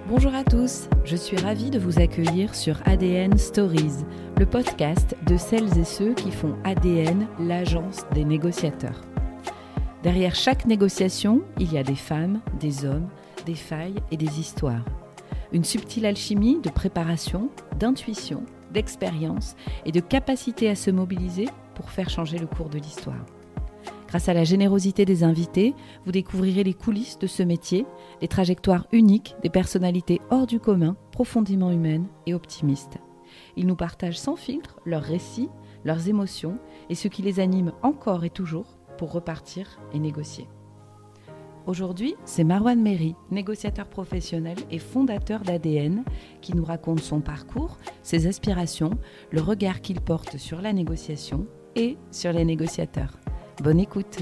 Bonjour à tous, je suis ravie de vous accueillir sur ADN Stories, le podcast de celles et ceux qui font ADN, l'agence des négociateurs. Derrière chaque négociation, il y a des femmes, des hommes, des failles et des histoires. Une subtile alchimie de préparation, d'intuition, d'expérience et de capacité à se mobiliser pour faire changer le cours de l'histoire. Grâce à la générosité des invités, vous découvrirez les coulisses de ce métier, les trajectoires uniques des personnalités hors du commun, profondément humaines et optimistes. Ils nous partagent sans filtre leurs récits, leurs émotions et ce qui les anime encore et toujours pour repartir et négocier. Aujourd'hui, c'est Marwan Méry, négociateur professionnel et fondateur d'ADN, qui nous raconte son parcours, ses aspirations, le regard qu'il porte sur la négociation et sur les négociateurs. Bonne écoute.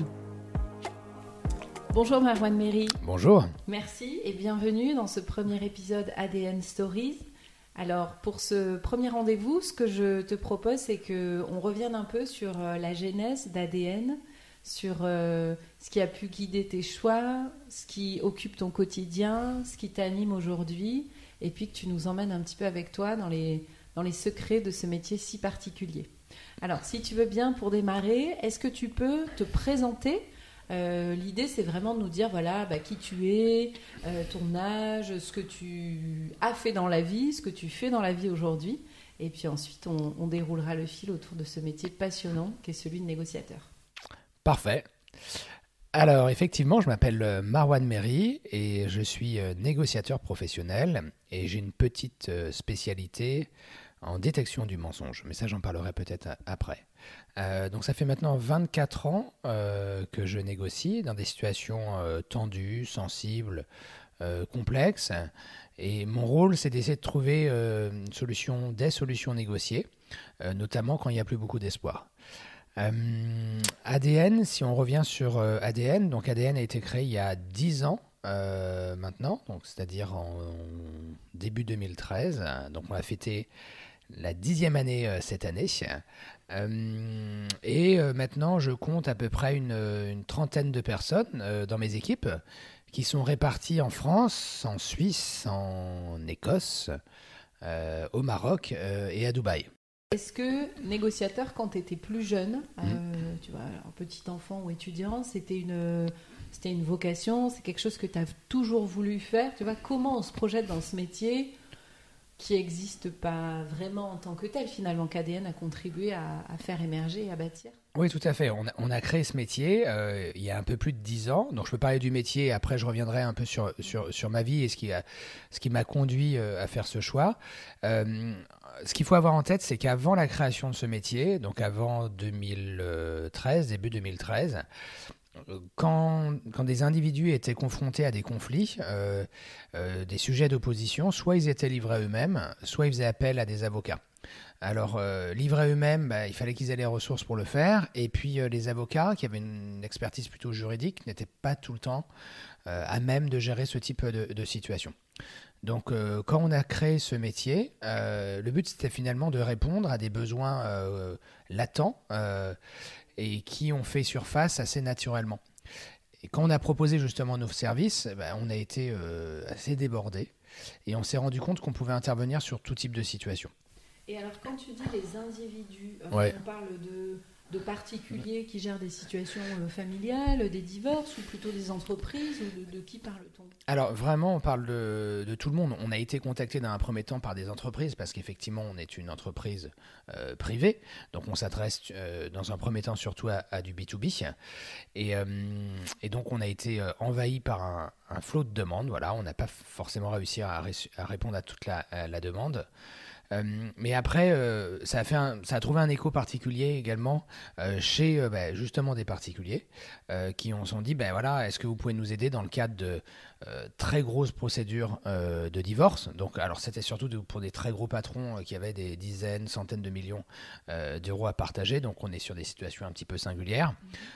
Bonjour Marwan Méry. Bonjour. Merci et bienvenue dans ce premier épisode ADN Stories. Alors pour ce premier rendez-vous, ce que je te propose, c'est qu'on revienne un peu sur la genèse d'ADN, sur ce qui a pu guider tes choix, ce qui occupe ton quotidien, ce qui t'anime aujourd'hui, et puis que tu nous emmènes un petit peu avec toi dans les secrets de ce métier si particulier. Alors, si tu veux bien, pour démarrer, est-ce que tu peux te présenter ? L'idée, c'est vraiment de nous dire qui tu es, ton âge, ce que tu as fait dans la vie, ce que tu fais dans la vie aujourd'hui. Et puis ensuite, on déroulera le fil autour de ce métier passionnant qui est celui de négociateur. Parfait. Alors, effectivement, je m'appelle Marwan Méry et je suis négociateur professionnel et j'ai une petite spécialité en détection du mensonge, mais ça j'en parlerai peut-être après. Donc ça fait maintenant 24 ans que je négocie dans des situations tendues, sensibles, complexes, et mon rôle c'est d'essayer de trouver des solutions négociées, notamment quand il n'y a plus beaucoup d'espoir. ADN, si on revient sur ADN, donc ADN a été créé il y a 10 ans maintenant, donc c'est-à-dire en début 2013, donc on a fêté la 10e année cette année. Maintenant, je compte à peu près une trentaine de personnes dans mes équipes qui sont réparties en France, en Suisse, en Écosse, au Maroc et à Dubaï. Est-ce que négociateur, quand tu étais plus jeune, tu vois, un petit enfant ou étudiant, c'était une vocation, c'est quelque chose que tu as toujours voulu faire, tu vois, comment on se projette dans ce métier qui n'existe pas vraiment en tant que tel, finalement, qu'ADN a contribué à faire émerger et à bâtir? Oui, tout à fait. On a créé ce métier il y a un peu plus de 10 ans. Donc, je peux parler du métier. Après, je reviendrai un peu sur ma vie et ce qui m'a conduit à faire ce choix. Ce qu'il faut avoir en tête, c'est qu'avant la création de ce métier, donc avant 2013, début 2013, quand des individus étaient confrontés à des conflits, des sujets d'opposition, soit ils étaient livrés eux-mêmes, soit ils faisaient appel à des avocats. Alors, livrés eux-mêmes, il fallait qu'ils aient les ressources pour le faire. Et puis, les avocats, qui avaient une expertise plutôt juridique, n'étaient pas tout le temps à même de gérer ce type de situation. Donc, quand on a créé ce métier, le but, c'était finalement de répondre à des besoins latents et qui ont fait surface assez naturellement. Et quand on a proposé justement nos services, on a été assez débordés et on s'est rendu compte qu'on pouvait intervenir sur tout type de situation. Et alors, quand tu dis les individus, Ouais. on parle de particuliers qui gèrent des situations familiales, des divorces, ou plutôt des entreprises, ou de qui parle-t-on ? Alors vraiment, on parle de tout le monde. On a été contacté dans un premier temps par des entreprises parce qu'effectivement, on est une entreprise privée. Donc, on s'adresse dans un premier temps surtout à du B2B. Et donc, on a été envahi par un flot de demandes. Voilà, on n'a pas forcément réussi à répondre à toute la demande. Mais après, ça a trouvé un écho particulier également chez justement des particuliers qui se sont dit, est-ce que vous pouvez nous aider dans le cadre de très grosses procédures de divorce. Donc, alors c'était surtout pour des très gros patrons qui avaient des dizaines, centaines de millions d'euros à partager. Donc on est sur des situations un petit peu singulières.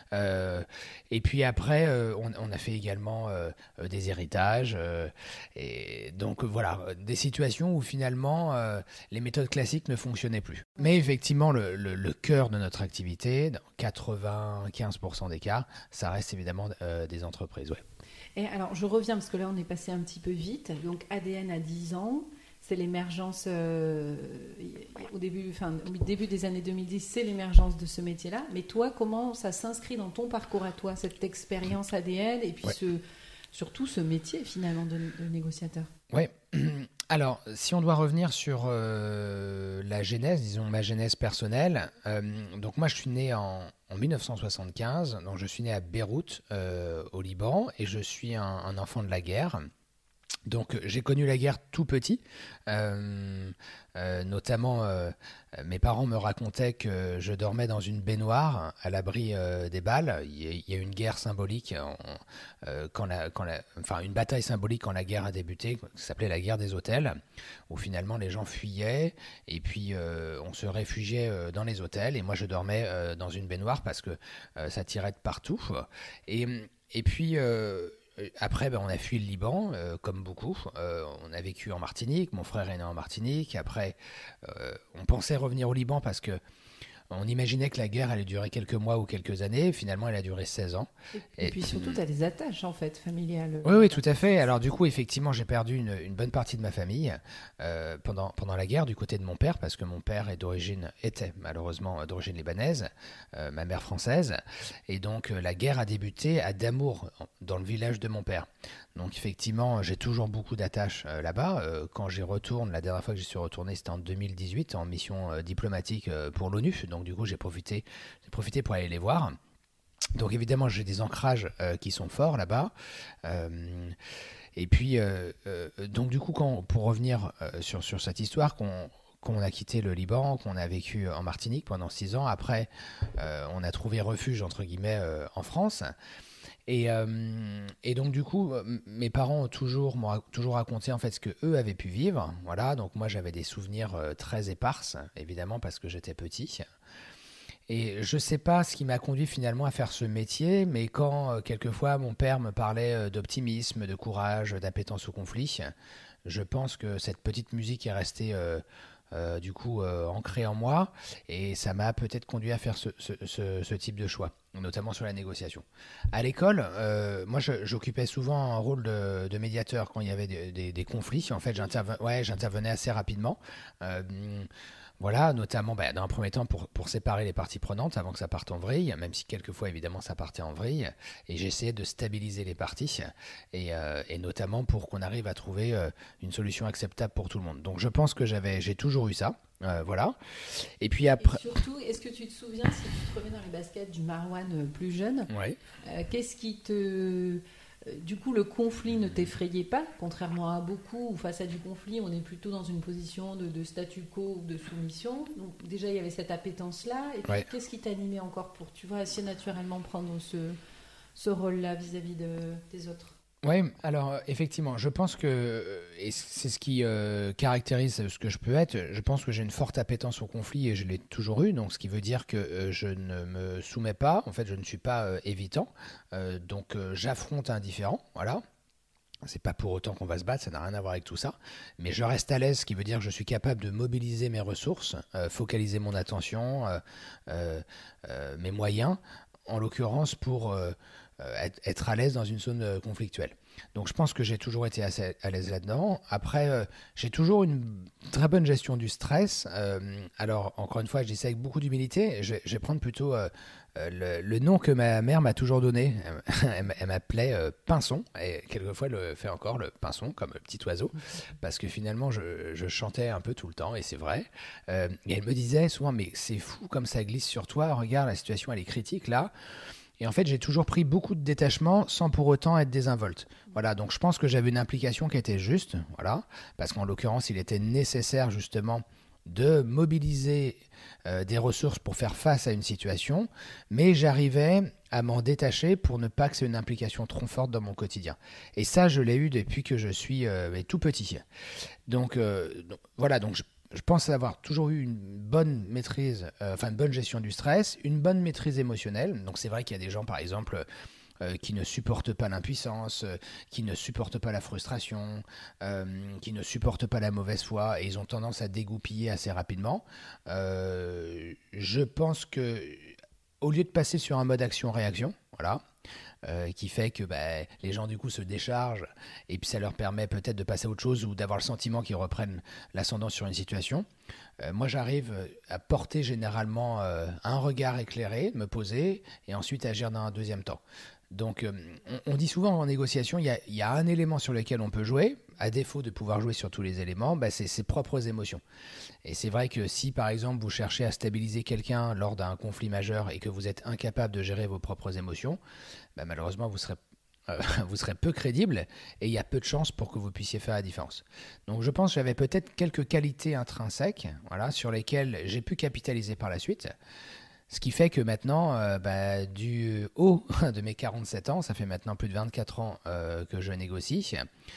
Et puis après, on a fait également des héritages. Et donc voilà, des situations où finalement les méthodes classiques ne fonctionnaient plus. Mais effectivement, le cœur de notre activité, dans 95% des cas, ça reste évidemment des entreprises. Ouais. Et alors, je reviens parce que là, on est passé un petit peu vite. Donc, ADN a 10 ans. C'est l'émergence, au début des années 2010, c'est l'émergence de ce métier-là. Mais toi, comment ça s'inscrit dans ton parcours à toi, cette expérience ADN et puis surtout ce métier finalement de négociateur? Oui. Alors, si on doit revenir sur la genèse, disons ma genèse personnelle, donc moi je suis né en 1975, donc je suis né à Beyrouth, au Liban, et je suis un enfant de la guerre. Donc j'ai connu la guerre tout petit, notamment mes parents me racontaient que je dormais dans une baignoire à l'abri des balles. Il y a eu une guerre symbolique, une bataille symbolique quand la guerre a débuté, qui s'appelait la guerre des hôtels, où finalement les gens fuyaient et puis on se réfugiait dans les hôtels et moi je dormais dans une baignoire parce que ça tirait de partout. Et puis... après, on a fui le Liban, comme beaucoup. On a vécu en Martinique. Mon frère est né en Martinique. Après, on pensait revenir au Liban parce que on imaginait que la guerre allait durer quelques mois ou quelques années. Finalement, elle a duré 16 ans. Et puis surtout, tu as des attaches, en fait, familiales. Oui, tout à fait. Alors du coup, effectivement, j'ai perdu une bonne partie de ma famille pendant la guerre du côté de mon père, parce que mon père était malheureusement d'origine libanaise, ma mère française. Et donc, la guerre a débuté à Damour, dans le village de mon père. Donc effectivement, j'ai toujours beaucoup d'attaches là-bas. Quand j'y retourne, la dernière fois que j'y suis retourné, c'était en 2018, en mission diplomatique pour l'ONU. Donc du coup, j'ai profité pour aller les voir. Donc évidemment, j'ai des ancrages qui sont forts là-bas. Et puis, donc du coup, pour revenir sur cette histoire, qu'on a quitté le Liban, qu'on a vécu en Martinique pendant 6 ans. Après, on a trouvé refuge, entre guillemets, en France. Et donc du coup, mes parents m'ont toujours raconté en fait ce que eux avaient pu vivre. Voilà, donc moi j'avais des souvenirs très éparses, évidemment parce que j'étais petit. Et je sais pas ce qui m'a conduit finalement à faire ce métier, mais quand quelquefois mon père me parlait d'optimisme, de courage, d'appétence au conflit, je pense que cette petite musique est restée ancrée en moi, et ça m'a peut-être conduit à faire ce type de choix, notamment sur la négociation. À l'école, moi j'occupais souvent un rôle de médiateur quand il y avait des conflits. En fait, j'intervenais assez rapidement. Voilà, notamment dans un premier temps pour séparer les parties prenantes avant que ça parte en vrille, même si quelquefois évidemment ça partait en vrille, et j'essayais de stabiliser les parties, et notamment pour qu'on arrive à trouver une solution acceptable pour tout le monde. Donc je pense que j'ai toujours eu ça, voilà. Et puis après... Et surtout, est-ce que tu te souviens, si tu te remets dans les baskets du Marouane plus jeune, ouais. Qu'est-ce qui te... Du coup, le conflit ne t'effrayait pas, contrairement à beaucoup où face à du conflit, on est plutôt dans une position de statu quo ou de soumission. Donc déjà, il y avait cette appétence-là. Et puis, ouais. Qu'est-ce qui t'animait encore pour, tu vois, assez naturellement prendre ce rôle-là vis-à-vis des autres? Oui, alors effectivement, je pense que, et c'est ce qui caractérise ce que je peux être, je pense que j'ai une forte appétence au conflit et je l'ai toujours eu, donc ce qui veut dire que je ne me soumets pas, en fait je ne suis pas évitant, donc j'affronte un différend, voilà. C'est pas pour autant qu'on va se battre, ça n'a rien à voir avec tout ça, mais je reste à l'aise, ce qui veut dire que je suis capable de mobiliser mes ressources, focaliser mon attention, mes moyens, en l'occurrence pour... être à l'aise dans une zone conflictuelle. Donc je pense que j'ai toujours été assez à l'aise là-dedans. Après, j'ai toujours une très bonne gestion du stress. Alors, encore une fois, je dis ça avec beaucoup d'humilité. Je vais prendre plutôt le nom que ma mère m'a toujours donné. Elle m'appelait Pinson. Et quelquefois, elle le fait encore, le Pinson, comme le petit oiseau. Parce que finalement, je chantais un peu tout le temps, et c'est vrai. Et elle me disait souvent, mais c'est fou comme ça glisse sur toi. Regarde, la situation, elle est critique là. Et en fait, j'ai toujours pris beaucoup de détachement sans pour autant être désinvolte. Voilà, donc je pense que j'avais une implication qui était juste, voilà, parce qu'en l'occurrence, il était nécessaire justement de mobiliser des ressources pour faire face à une situation, mais j'arrivais à m'en détacher pour ne pas que c'est une implication trop forte dans mon quotidien. Et ça, je l'ai eu depuis que je suis tout petit. Donc voilà, donc je pense avoir toujours eu une bonne maîtrise, une bonne gestion du stress, une bonne maîtrise émotionnelle. Donc c'est vrai qu'il y a des gens, par exemple, qui ne supportent pas l'impuissance, qui ne supportent pas la frustration, qui ne supportent pas la mauvaise foi et ils ont tendance à dégoupiller assez rapidement. Je pense que au lieu de passer sur un mode action-réaction, voilà, qui fait que les gens du coup se déchargent et puis ça leur permet peut-être de passer à autre chose ou d'avoir le sentiment qu'ils reprennent l'ascendant sur une situation. Moi j'arrive à porter généralement un regard éclairé, me poser et ensuite agir dans un deuxième temps. Donc on dit souvent en négociation, il y a un élément sur lequel on peut jouer, à défaut de pouvoir jouer sur tous les éléments, c'est ses propres émotions. Et c'est vrai que si par exemple vous cherchez à stabiliser quelqu'un lors d'un conflit majeur et que vous êtes incapable de gérer vos propres émotions, malheureusement vous serez peu crédible et il y a peu de chances pour que vous puissiez faire la différence. Donc je pense que j'avais peut-être quelques qualités intrinsèques, voilà, sur lesquelles j'ai pu capitaliser par la suite. Ce qui fait que maintenant, du haut de mes 47 ans, ça fait maintenant plus de 24 ans que je négocie,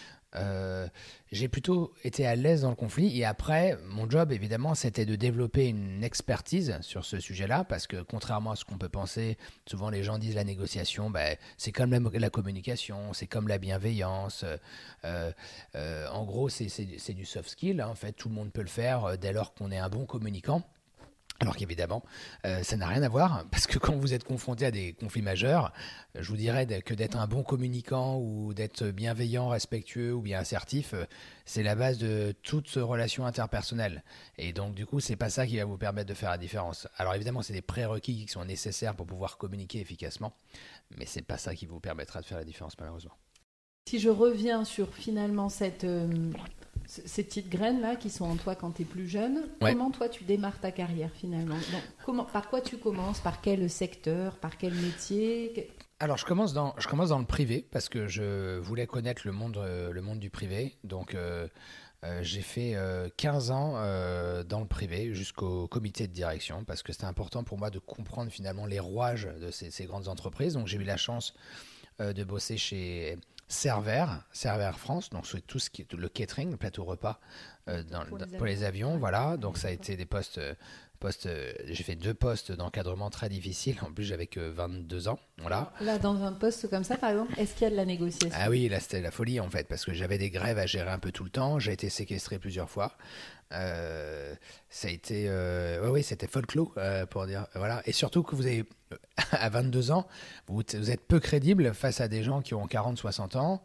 j'ai plutôt été à l'aise dans le conflit. Et après, mon job, évidemment, c'était de développer une expertise sur ce sujet-là, parce que contrairement à ce qu'on peut penser, souvent les gens disent la négociation, c'est comme la communication, c'est comme la bienveillance. En gros, c'est du soft skill. Hein. En fait, tout le monde peut le faire dès lors qu'on est un bon communicant. Alors qu'évidemment, ça n'a rien à voir, parce que quand vous êtes confronté à des conflits majeurs, je vous dirais que d'être un bon communicant ou d'être bienveillant, respectueux ou bien assertif, c'est la base de toute relation interpersonnelle. Et donc du coup, c'est pas ça qui va vous permettre de faire la différence. Alors évidemment, c'est des prérequis qui sont nécessaires pour pouvoir communiquer efficacement, mais c'est pas ça qui vous permettra de faire la différence malheureusement. Si je reviens sur finalement ces petites graines-là qui sont en toi quand tu es plus jeune, comment toi tu démarres ta carrière finalement ? Donc, par quoi tu commences ? Par quel secteur ? Par quel métier ? Alors je commence dans le privé parce que je voulais connaître le monde du privé. Donc j'ai fait 15 ans dans le privé jusqu'au comité de direction parce que c'était important pour moi de comprendre finalement les rouages de ces grandes entreprises. Donc j'ai eu la chance de bosser chez Server France, donc c'est tout ce qui est le catering, le plateau repas pour les avions, voilà. Donc ça a été des postes, j'ai fait 2 postes d'encadrement très difficiles. En plus, j'avais que 22 ans, voilà. Là, dans un poste comme ça, par exemple, est-ce qu'il y a de la négociation ? Ah oui, là c'était la folie en fait, parce que j'avais des grèves à gérer un peu tout le temps. J'ai été séquestré plusieurs fois. Ça a été, c'était folklore pour dire, voilà. Et surtout que vous avez à 22 ans, vous êtes peu crédible face à des gens qui ont 40-60 ans.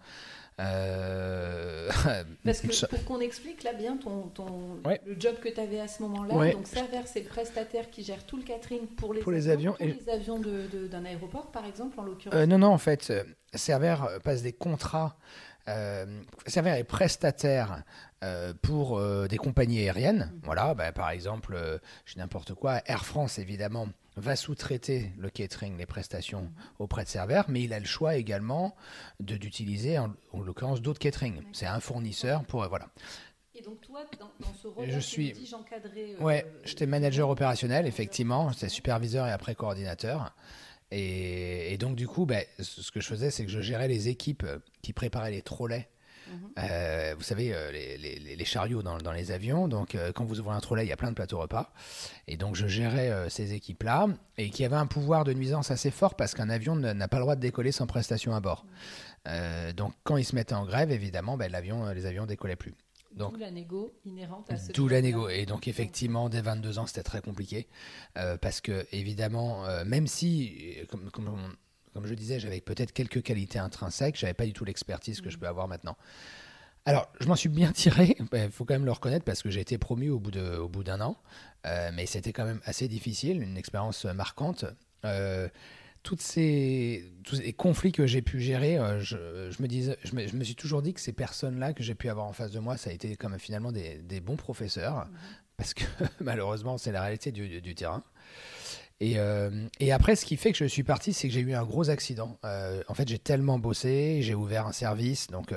Parce que pour qu'on explique là bien le job que tu avais à ce moment-là, donc Server, c'est le prestataire qui gère tout le catering pour les avions d'un aéroport par exemple en l'occurrence. Non, en fait, Server passe des contrats. Server est prestataire pour des compagnies aériennes. Voilà, par exemple, je dis n'importe quoi, Air France évidemment va sous-traiter le catering, les prestations auprès de Server, mais il a le choix également d'utiliser en l'occurrence d'autres catering. C'est un fournisseur pour voilà. Et donc toi, dans ce rôle, j'encadrais. J'étais manager opérationnel, effectivement, j'étais superviseur et après coordinateur. Et donc du coup, ce que je faisais, c'est que je gérais les équipes qui préparaient les trolleys. Vous savez, les chariots dans les avions. Donc, quand vous ouvrez un trolley, il y a plein de plateaux repas. Et donc, je gérais ces équipes-là et qui avaient un pouvoir de nuisance assez fort parce qu'un avion n'a pas le droit de décoller sans prestation à bord. Donc, quand ils se mettaient en grève, évidemment, les avions décollaient plus. Donc, d'où la négo inhérente à ce D'où la négo. Et donc, effectivement, dès 22 ans, c'était très compliqué parce que, évidemment, même si, comme je disais, j'avais peut-être quelques qualités intrinsèques, je n'avais pas du tout l'expertise que je peux avoir maintenant. Alors, je m'en suis bien tiré, il faut quand même le reconnaître, parce que j'ai été promu au bout d'un an, mais c'était quand même assez difficile, une expérience marquante. Tous les conflits que j'ai pu gérer, je me suis toujours dit que ces personnes-là que j'ai pu avoir en face de moi, ça a été quand même finalement des bons professeurs, parce que malheureusement, c'est la réalité du terrain. Et après, ce qui fait que je suis parti, c'est que j'ai eu un gros accident. En fait, j'ai tellement bossé, j'ai ouvert un service. Donc,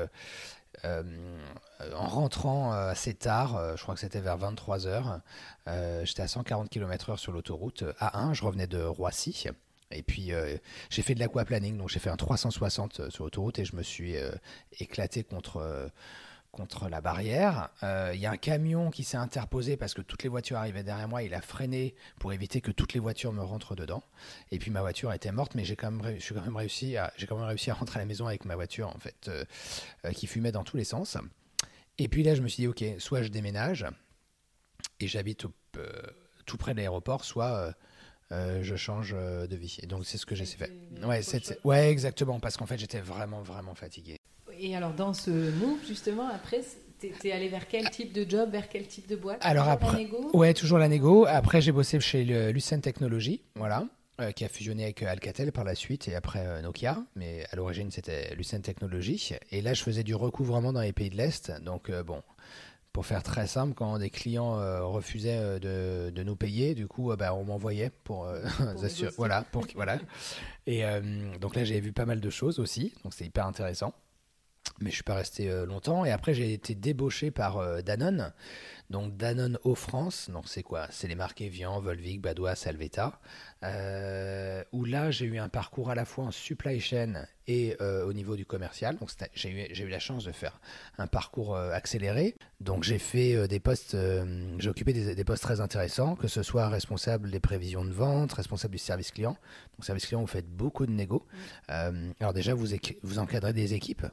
en rentrant assez tard, je crois que c'était vers 23h, j'étais à 140 km/h sur l'autoroute A1. Je revenais de Roissy. Et puis, j'ai fait de l'aquaplaning. Donc, j'ai fait un 360 sur l'autoroute et je me suis éclaté contre contre la barrière. Il y a un camion qui s'est interposé parce que toutes les voitures arrivaient derrière moi. Il a freiné pour éviter que toutes les voitures me rentrent dedans. Et puis ma voiture était morte, mais j'ai quand même réussi à rentrer à la maison avec ma voiture en fait, qui fumait dans tous les sens. Et puis là, je me suis dit, ok, soit je déménage et j'habite tout près de l'aéroport, soit je change de vie. Et donc c'est ce que j'ai fait. Ouais, exactement, parce qu'en fait j'étais vraiment fatigué. Et alors, dans ce move, justement, après, t'es allé vers quel type de job, vers quel type de boîte? Alors toujours après, la négo? ouais, toujours la négo. Après, j'ai bossé chez Lucent Technologies, voilà, qui a fusionné avec Alcatel par la suite et après Nokia. Mais à l'origine, c'était Lucent Technologies. Et là, je faisais du recouvrement dans les pays de l'Est. Donc, bon, pour faire très simple, quand des clients refusaient de nous payer, du coup, on m'envoyait pour assurer. Voilà. Et donc là, j'ai vu pas mal de choses aussi. Donc, c'est hyper intéressant. Mais je ne suis pas resté longtemps. Et après, j'ai été débauché par Danone. Donc, Danone Eau France. Donc, c'est quoi? C'est les marques Evian, Volvic, Badois, Salvetta. Où là, j'ai eu un parcours à la fois en supply chain et au niveau du commercial. Donc, j'ai eu la chance de faire un parcours accéléré. Donc, j'ai fait des postes, j'ai occupé des postes très intéressants, que ce soit responsable des prévisions de vente, responsable du service client. Donc, service client, vous faites beaucoup de négo. Alors, déjà, vous encadrez des équipes.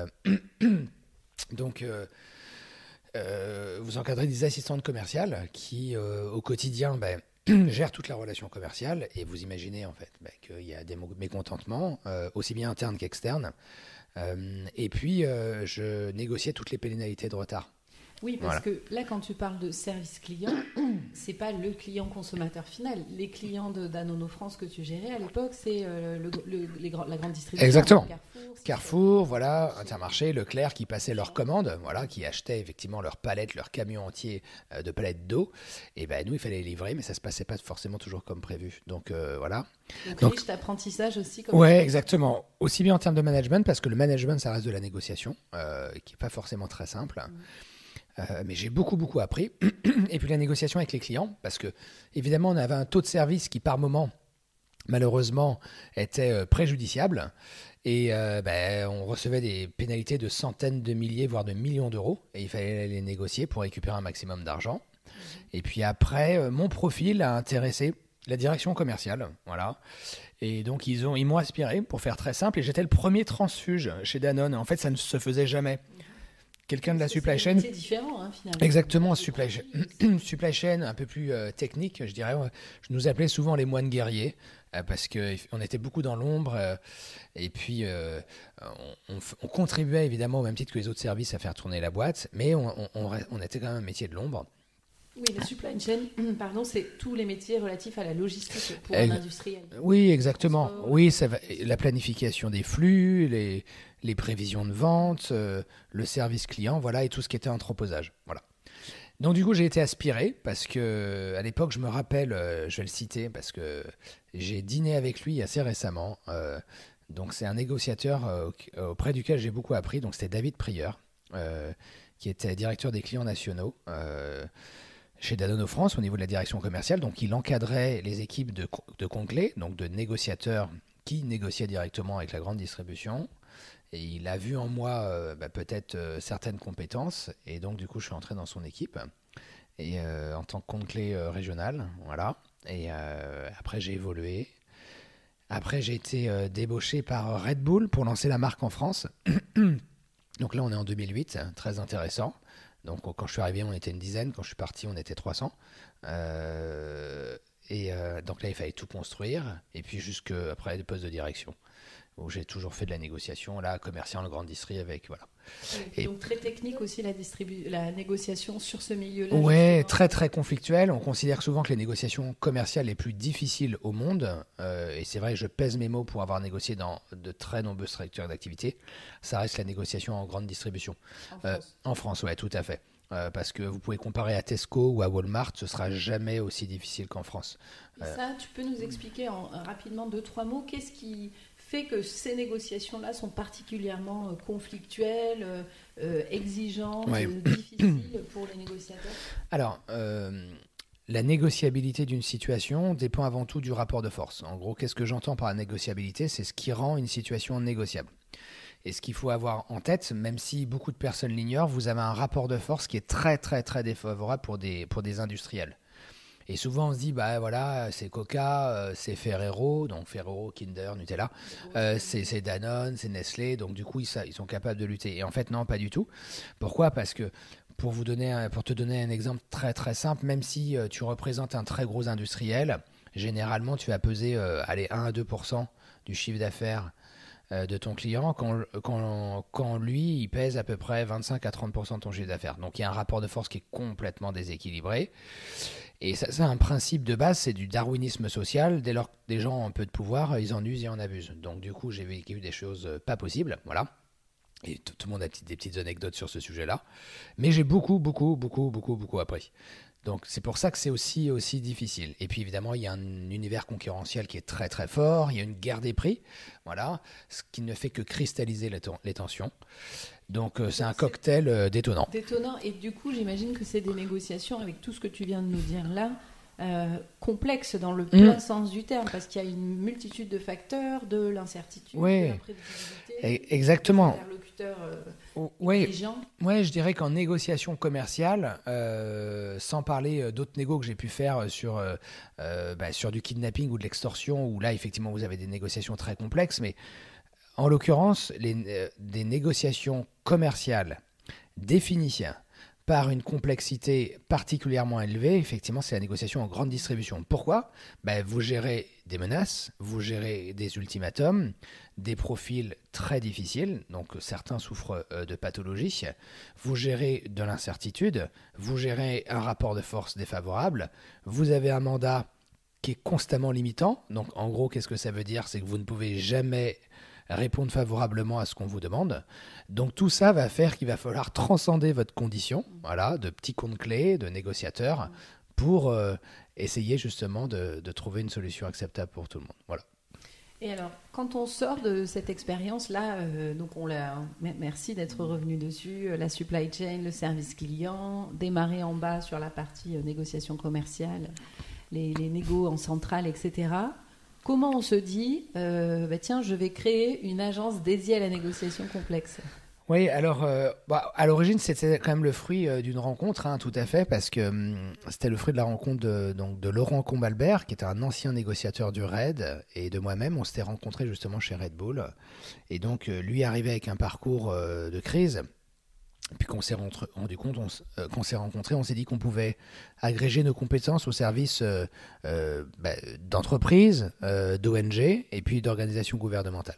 Donc, vous encadrez des assistantes commerciales qui, au quotidien, gèrent toute la relation commerciale. Et vous imaginez, en fait, qu'il y a des mécontentements, aussi bien internes qu'externes. Et puis, je négociais toutes les pénalités de retard. Oui, parce que là, quand tu parles de service client, c'est pas le client consommateur final. Les clients de Danone France que tu gérais à l'époque, c'est la grande distribution. Exactement. Carrefour, voilà, Intermarché, Leclerc qui passaient leurs commandes, voilà, qui achetaient effectivement leurs palettes, leurs camions entiers de palettes d'eau. Et nous, il fallait les livrer, mais ça se passait pas forcément toujours comme prévu. Donc voilà. Donc riche d'apprentissage aussi. Ouais, exactement. Aussi bien en termes de management, parce que le management, ça reste de la négociation, qui est pas forcément très simple. Mais j'ai beaucoup appris. Et puis la négociation avec les clients, parce que évidemment on avait un taux de service qui par moment malheureusement était préjudiciable et on recevait des pénalités de centaines de milliers voire de millions d'euros et il fallait les négocier pour récupérer un maximum d'argent. Et puis après mon profil a intéressé la direction commerciale, voilà. Et donc ils m'ont aspiré pour faire très simple et j'étais le premier transfuge chez Danone. En fait ça ne se faisait jamais. Quelqu'un de la supply chain. C'est différent, finalement. Exactement, supply chain un peu plus technique, je dirais. Je nous appelais souvent les moines guerriers parce qu'on était beaucoup dans l'ombre et puis on contribuait évidemment au même titre que les autres services à faire tourner la boîte, mais on était quand même un métier de l'ombre. Oui, la supply chain, c'est tous les métiers relatifs à la logistique pour un industriel. Oui, exactement. Oui, la planification des flux, les prévisions de vente, le service client, voilà, et tout ce qui était entreposage. Voilà. Donc du coup, j'ai été aspiré parce que à l'époque, je me rappelle, je vais le citer parce que j'ai dîné avec lui assez récemment. Donc c'est un négociateur auprès duquel j'ai beaucoup appris. Donc c'était David Prieur, qui était directeur des clients nationaux. Chez Danone France, au niveau de la direction commerciale, donc il encadrait les équipes de conclés, donc de négociateurs qui négociaient directement avec la grande distribution. Et il a vu en moi peut-être certaines compétences. Et donc, du coup, je suis entré dans son équipe et, en tant que conclé régional. Voilà. Et après, j'ai évolué. Après, j'ai été débauché par Red Bull pour lancer la marque en France. Donc là, on est en 2008. Très intéressant. Donc, quand je suis arrivé, on était une dizaine. Quand je suis parti, on était 300. Donc là, il fallait tout construire. Et puis, jusqu'après, des postes de direction, où j'ai toujours fait de la négociation, là, commercial, grande distrie, avec, voilà. Et donc, très technique aussi, la négociation sur ce milieu-là. Ouais, très, très conflictuel. On considère souvent que les négociations commerciales les plus difficiles au monde, et c'est vrai, je pèse mes mots pour avoir négocié dans de très nombreux secteurs d'activité, ça reste la négociation en grande distribution. En France, ouais, tout à fait. Parce que vous pouvez comparer à Tesco ou à Walmart, ce sera jamais aussi difficile qu'en France. Et ça, tu peux nous expliquer rapidement 2-3 mots, qu'est-ce qui fait que ces négociations-là sont particulièrement conflictuelles, exigeantes, difficiles pour les négociateurs? Alors, la négociabilité d'une situation dépend avant tout du rapport de force. En gros, qu'est-ce que j'entends par la négociabilité? C'est ce qui rend une situation négociable. Et ce qu'il faut avoir en tête, même si beaucoup de personnes l'ignorent, vous avez un rapport de force qui est très, très, très défavorable pour des industriels. Et souvent, on se dit, bah voilà, c'est Coca, c'est Ferrero, donc Ferrero, Kinder, Nutella, c'est Danone, c'est Nestlé, donc du coup, ils sont capables de lutter. Et en fait, non, pas du tout. Pourquoi ? Parce que pour te donner un exemple très très simple, même si tu représentes un très gros industriel, généralement, tu vas peser 1 à 2% du chiffre d'affaires de ton client quand lui, il pèse à peu près 25 à 30% de ton chiffre d'affaires. Donc, il y a un rapport de force qui est complètement déséquilibré. Et ça, c'est un principe de base, c'est du darwinisme social. Dès lors que des gens ont un peu de pouvoir, ils en usent et en abusent. Donc, du coup, j'ai vécu des choses pas possibles. Voilà. Et tout le monde a des petites anecdotes sur ce sujet-là. Mais j'ai beaucoup appris. Donc, c'est pour ça que c'est aussi difficile. Et puis, évidemment, il y a un univers concurrentiel qui est très, très fort. Il y a une guerre des prix. Voilà. Ce qui ne fait que cristalliser les tensions. Donc, c'est un cocktail détonnant. Détonnant. Et du coup, j'imagine que c'est des négociations avec tout ce que tu viens de nous dire là, complexes dans le plein sens du terme, parce qu'il y a une multitude de facteurs, de l'incertitude, de l'imprévisibilité. Exactement. Dirigeant. Ouais, je dirais qu'en négociation commerciale, sans parler d'autres négos que j'ai pu faire sur du kidnapping ou de l'extorsion, où là, effectivement, vous avez des négociations très complexes, mais en l'occurrence, des négociations commerciales définies par une complexité particulièrement élevée, effectivement, c'est la négociation en grande distribution. Pourquoi ? Vous gérez des menaces, vous gérez des ultimatums, des profils très difficiles, donc certains souffrent de pathologies, vous gérez de l'incertitude, vous gérez un rapport de force défavorable, vous avez un mandat qui est constamment limitant. Donc, en gros, qu'est-ce que ça veut dire ? C'est que vous ne pouvez jamais répondre favorablement à ce qu'on vous demande. Donc tout ça va faire qu'il va falloir transcender votre condition, voilà, de petit compte clé, de négociateur, pour essayer justement de trouver une solution acceptable pour tout le monde. Voilà. Et alors, quand on sort de cette expérience-là, merci d'être revenu dessus, la supply chain, le service client, démarrer en bas sur la partie négociation commerciale, les négos en centrale, etc. Comment on se dit, tiens, je vais créer une agence dédiée à la négociation complexe ? Oui, alors, à l'origine, c'était quand même le fruit d'une rencontre, tout à fait, parce que c'était le fruit de la rencontre de Laurent Combalbert, qui était un ancien négociateur du RAID, et de moi-même. On s'était rencontrés justement chez Red Bull. Et donc, lui arrivait avec un parcours de crise. Puis qu'on s'est rendu compte, qu'on s'est rencontrés, on s'est dit qu'on pouvait agréger nos compétences au service d'entreprises, d'ONG et puis d'organisations gouvernementales.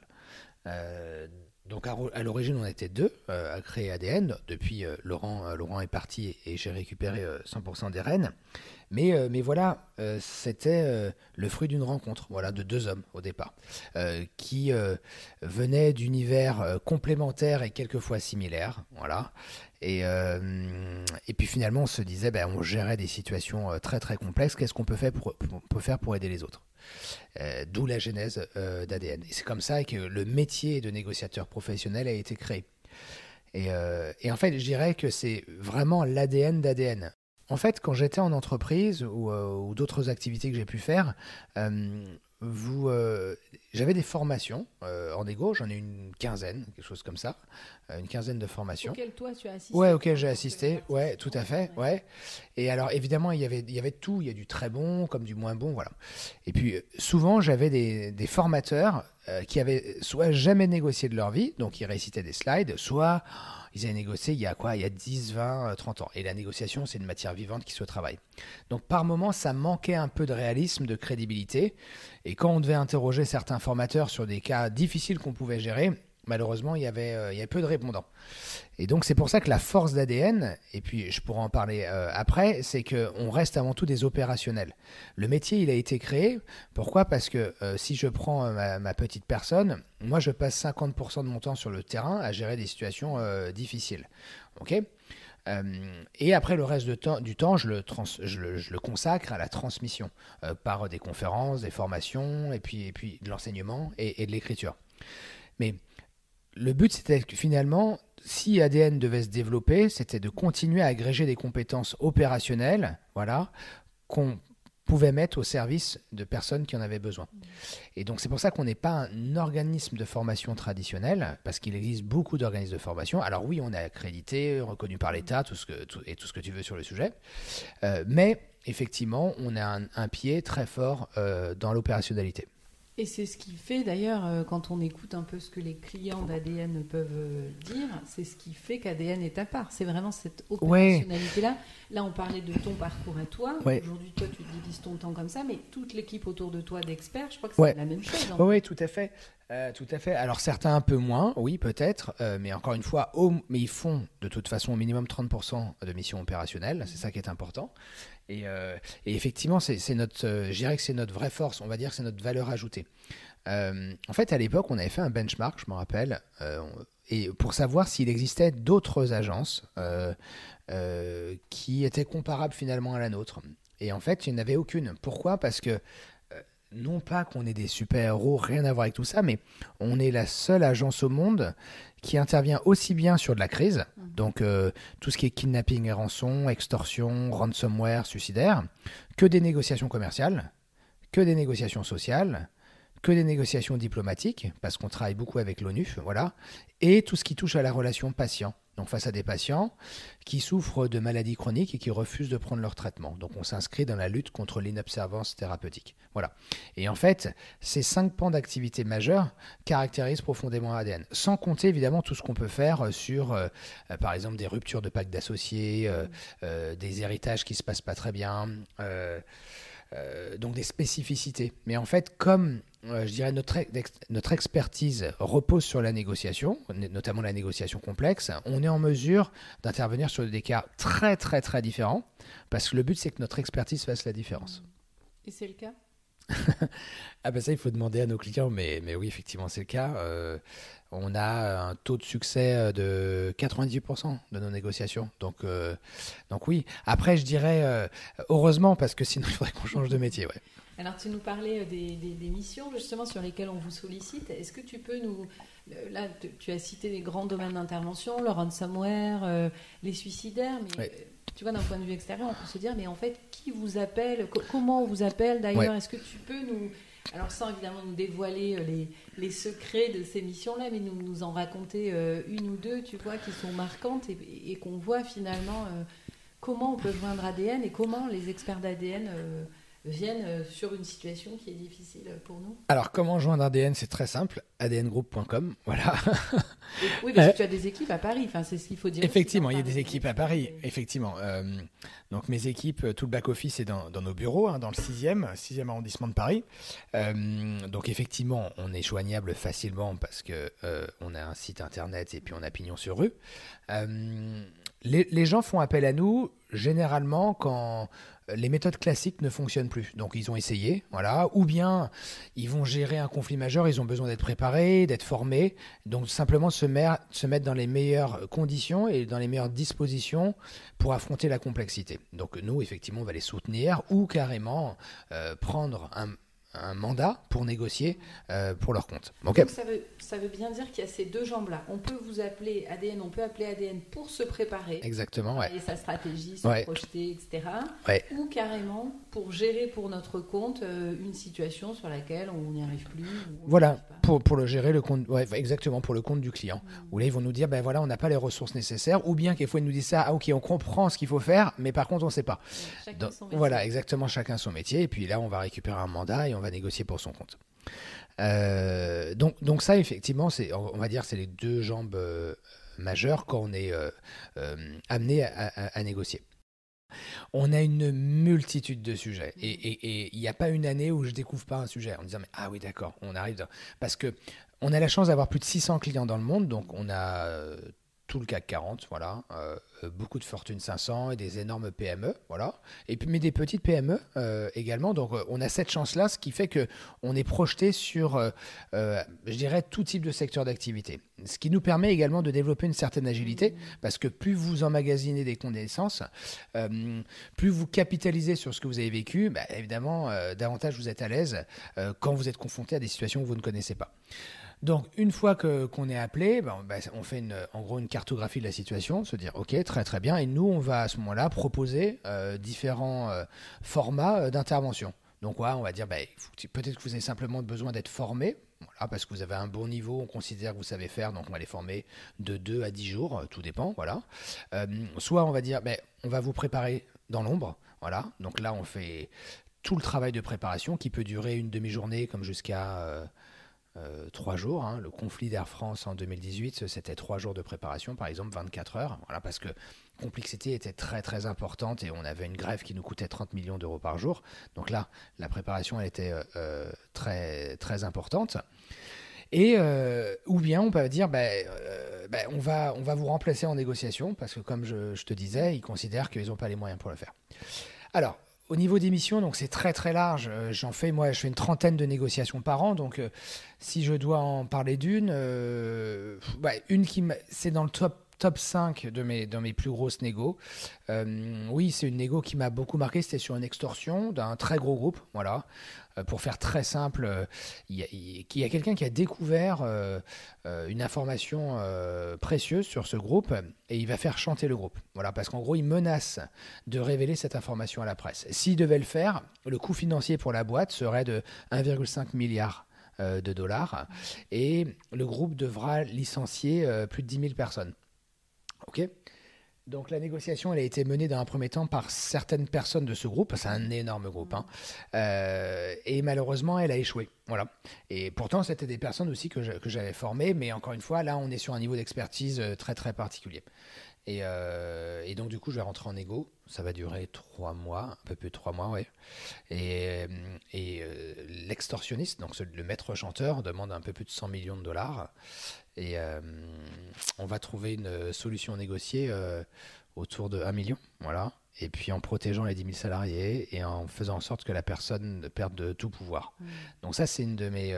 Donc à l'origine, on était deux à créer ADN. Depuis, Laurent est parti et j'ai récupéré 100% des rênes. Mais voilà, c'était le fruit d'une rencontre, voilà, de deux hommes au départ, qui venaient d'univers complémentaires et quelquefois similaires, voilà. Et puis finalement, on se disait, on gérait des situations très très complexes. Qu'est-ce qu'on peut faire pour aider les autres ? D'où la genèse d'ADN. Et c'est comme ça que le métier de négociateur professionnel a été créé. Et en fait, je dirais que c'est vraiment l'ADN d'ADN. En fait, quand j'étais en entreprise ou d'autres activités que j'ai pu faire, j'avais des formations en négo, j'en ai une quinzaine, quelque chose comme ça, une quinzaine de formations. Auxquelles toi tu as assisté ? Ouais, auxquelles j'ai assisté, ouais, tout à fait, ouais. Et alors évidemment, il y avait tout, il y a du très bon comme du moins bon, voilà. Et puis souvent, j'avais des formateurs qui avaient soit jamais négocié de leur vie, donc ils récitaient des slides, soit ils avaient négocié il y a 10, 20, 30 ans. Et la négociation, c'est une matière vivante qui se travaille. Donc par moments, ça manquait un peu de réalisme, de crédibilité. Et quand on devait interroger certains formateurs sur des cas difficiles qu'on pouvait gérer, malheureusement, il y avait peu de répondants. Et donc, c'est pour ça que la force d'ADN, et puis je pourrais en parler après, c'est qu'on reste avant tout des opérationnels. Le métier, il a été créé. Pourquoi ? Parce que si je prends ma petite personne, moi, je passe 50% de mon temps sur le terrain à gérer des situations difficiles. OK ? Et après, le reste du temps, je le consacre à la transmission par des conférences, des formations, et puis de l'enseignement et de l'écriture. Mais le but, c'était que finalement, si ADN devait se développer, c'était de continuer à agréger des compétences opérationnelles, voilà, qu'on pouvait mettre au service de personnes qui en avaient besoin. Et donc, c'est pour ça qu'on n'est pas un organisme de formation traditionnel, parce qu'il existe beaucoup d'organismes de formation. Alors oui, on est accrédité, reconnu par l'État, tout ce que tu veux sur le sujet. Mais effectivement, on a un pied très fort dans l'opérationnalité. Et c'est ce qui fait d'ailleurs, quand on écoute un peu ce que les clients d'ADN peuvent dire, c'est ce qui fait qu'ADN est à part. C'est vraiment cette opérationnalité-là. Là, on parlait de ton parcours à toi. Ouais. Aujourd'hui, toi, tu divises ton temps comme ça, mais toute l'équipe autour de toi d'experts, je crois que c'est la même chose. Oui, tout à fait. Tout à fait. Alors certains un peu moins, oui, peut-être, mais encore une fois, mais ils font de toute façon au minimum 30% de missions opérationnelles. C'est ça qui est important. Et effectivement, je dirais que c'est notre vraie force, on va dire que c'est notre valeur ajoutée. En fait, à l'époque, on avait fait un benchmark, je me rappelle, et pour savoir s'il existait d'autres agences qui étaient comparables finalement à la nôtre. Et en fait, il n'y en avait aucune. Pourquoi ? Parce que non pas qu'on ait des super-héros, rien à voir avec tout ça, mais on est la seule agence au monde qui intervient aussi bien sur de la crise, donc tout ce qui est kidnapping et rançon, extorsion, ransomware, suicidaire, que des négociations commerciales, que des négociations sociales, que des négociations diplomatiques, parce qu'on travaille beaucoup avec l'ONU, voilà, et tout ce qui touche à la relation patient. Donc face à des patients qui souffrent de maladies chroniques et qui refusent de prendre leur traitement. Donc on s'inscrit dans la lutte contre l'inobservance thérapeutique. Voilà. Et en fait, ces 5 pans d'activité majeurs caractérisent profondément ADN. Sans compter évidemment tout ce qu'on peut faire sur, par exemple, des ruptures de pacte d'associés, des héritages qui ne se passent pas très bien, donc des spécificités. Mais en fait, comme je dirais notre expertise repose sur la négociation, notamment la négociation complexe, on est en mesure d'intervenir sur des cas très très très différents, parce que le but c'est que notre expertise fasse la différence. Et c'est le cas ? Ah ben ça, il faut demander à nos clients, mais oui, effectivement, c'est le cas. On a un taux de succès de 98% de nos négociations. Donc oui. Après, je dirais heureusement, parce que sinon, il faudrait qu'on change de métier. Ouais. Alors, tu nous parlais des missions, justement, sur lesquelles on vous sollicite. Est-ce que tu peux nous... Là, tu as cité les grands domaines d'intervention, le ransomware, les suicidaires, mais... Ouais. Tu vois, d'un point de vue extérieur, on peut se dire, mais en fait, qui vous appelle ? Comment on vous appelle d'ailleurs ? Ouais. Est-ce que tu peux nous... Alors, sans évidemment nous dévoiler les secrets de ces missions-là, mais nous en raconter une ou deux, tu vois, qui sont marquantes et qu'on voit finalement comment on peut joindre ADN et comment les experts d'ADN viennent sur une situation qui est difficile pour nous. Alors, comment joindre ADN ? C'est très simple, adngroup.com, voilà. Oui, parce que tu as des équipes à Paris, enfin, c'est ce qu'il faut dire. Effectivement, il y a des équipes à Paris, effectivement. Donc, mes équipes, tout le back-office est dans nos bureaux, dans le 6e arrondissement de Paris. Donc, effectivement, on est joignable facilement parce qu'on a un site internet et puis on a pignon sur rue. Les gens font appel à nous généralement quand les méthodes classiques ne fonctionnent plus. Donc, ils ont essayé, voilà. Ou bien, ils vont gérer un conflit majeur, ils ont besoin d'être préparés, d'être formés. Donc, simplement se mettre dans les meilleures conditions et dans les meilleures dispositions pour affronter la complexité. Donc, nous, effectivement, on va les soutenir ou carrément prendre un mandat pour négocier pour leur compte. Okay. Donc ça veut bien dire qu'il y a ces deux jambes-là. On peut vous appeler ADN, on peut appeler ADN pour se préparer. Exactement, ouais. Et sa stratégie, se projeter, etc. Ouais. Ou carrément pour gérer pour notre compte une situation sur laquelle on n'y arrive plus. Voilà, pour le gérer, le compte, exactement, pour le compte du client. Où là, ils vont nous dire, ben voilà, on n'a pas les ressources nécessaires. Ou bien quelquefois, ils nous disent ça, ok, on comprend ce qu'il faut faire, mais par contre, on ne sait pas. Chacun son métier. Voilà, exactement, chacun son métier. Et puis là, on va récupérer un mandat et on va négocier pour son compte. Donc ça, effectivement, on va dire c'est les deux jambes majeures quand on est amené à négocier. On a une multitude de sujets et il n'y a pas une année où je ne découvre pas un sujet en me disant mais, ah oui d'accord, on arrive parce qu'on a la chance d'avoir plus de 600 clients dans le monde, donc on a tout le CAC 40, voilà, beaucoup de Fortune 500 et des énormes PME, voilà, et puis mais des petites PME également. Donc on a cette chance-là, ce qui fait que on est projeté sur, je dirais, tout type de secteur d'activité. Ce qui nous permet également de développer une certaine agilité, parce que plus vous emmagasinez des connaissances, plus vous capitalisez sur ce que vous avez vécu, évidemment, davantage vous êtes à l'aise quand vous êtes confronté à des situations que vous ne connaissez pas. Donc, une fois qu'on est appelé, on fait en gros une cartographie de la situation, se dire, OK, très très bien, et nous, on va à ce moment-là proposer différents formats d'intervention. Donc, on va dire, peut-être que vous avez simplement besoin d'être formé, voilà, parce que vous avez un bon niveau, on considère que vous savez faire, donc on va les former de 2 à 10 jours, tout dépend, voilà. Soit on va dire, on va vous préparer dans l'ombre, voilà. Donc là, on fait tout le travail de préparation qui peut durer une demi-journée comme jusqu'à 3 jours. Le conflit d'Air France en 2018, c'était 3 jours de préparation, par exemple 24 heures, voilà, parce que la complexité était très très importante et on avait une grève qui nous coûtait 30 millions d'euros par jour. Donc là, la préparation elle était très très importante. Et ou bien on peut dire on va vous remplacer en négociation parce que comme je te disais, ils considèrent qu'ils n'ont pas les moyens pour le faire. Alors, au niveau des missions, donc c'est très très large. Je fais une 30aine de négociations par an. Donc, si je dois en parler d'une, c'est dans le top 5 dans mes plus grosses négos. Oui, c'est une négo qui m'a beaucoup marqué. C'était sur une extorsion d'un très gros groupe. Voilà. Pour faire très simple, il y a quelqu'un qui a découvert une information précieuse sur ce groupe et il va faire chanter le groupe. Voilà, parce qu'en gros, il menace de révéler cette information à la presse. S'il devait le faire, le coût financier pour la boîte serait de 1,5 milliard de dollars et le groupe devra licencier plus de 10 000 personnes. OK ? Donc la négociation, elle a été menée dans un premier temps par certaines personnes de ce groupe. C'est un énorme groupe. Et malheureusement, elle a échoué. Voilà. Et pourtant, c'était des personnes aussi que j'avais formées. Mais encore une fois, là, on est sur un niveau d'expertise très, très particulier. Et donc, du coup, je vais rentrer en négo. Ça va durer 3 mois, un peu plus de 3 mois, ouais. Et l'extorsionniste, donc le maître chanteur, demande un peu plus de 100 millions de dollars. Et on va trouver une solution négociée autour de 1 million, voilà. Et puis en protégeant les 10 000 salariés et en faisant en sorte que la personne perde de tout pouvoir. Donc ça, c'est une de mes,